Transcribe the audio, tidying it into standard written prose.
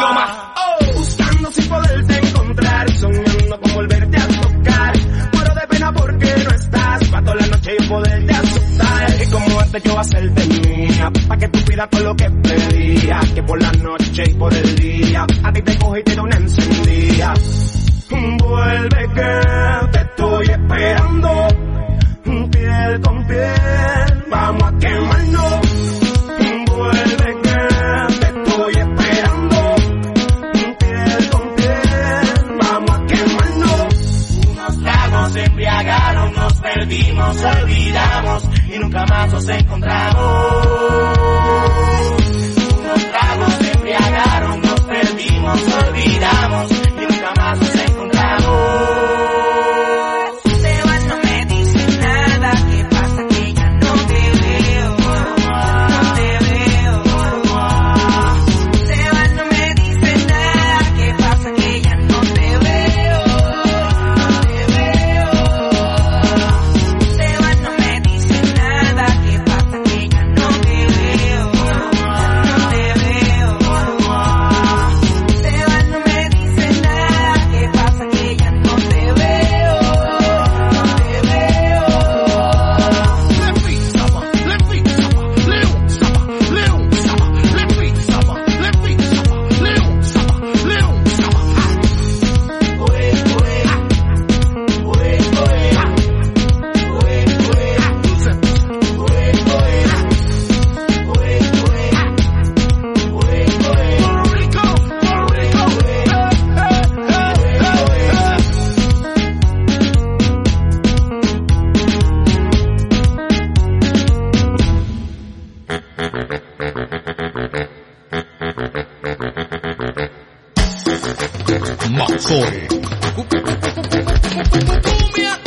lo más. Buscando sin poderte encontrar, soñando con volverte a tocar. Muero de pena porque no estás, pa' toda la noche yo poderte asustar. Y como antes yo hacerte mía, pa' que tú pidas todo lo que pedía. Que por la noche y por el día, a ti te coge y te da una encendida. Vuelve que te estoy esperando, piel con piel, vamos a quemarnos. Vuelve que te estoy esperando, piel con piel, vamos a quemarnos. Unos tragos se embriagaron, nos perdimos, olvidamos y nunca más nos encontramos. Unos tragos se embriagaron, nos perdimos, olvidamos y nunca más nos encontramos. Se va, no me dice nada, ¿qué pasa? Que ya no te veo, no te veo. Se va, no me dice nada, ¿qué pasa? Que ya no te veo, no te veo. Se va, no me dice nada, ¿qué pasa? Que ya no te veo, no te veo. Se va, no me dice nada, ¿qué pasa? Que ya no te veo, no te veo. Mazzoe. Cumbia.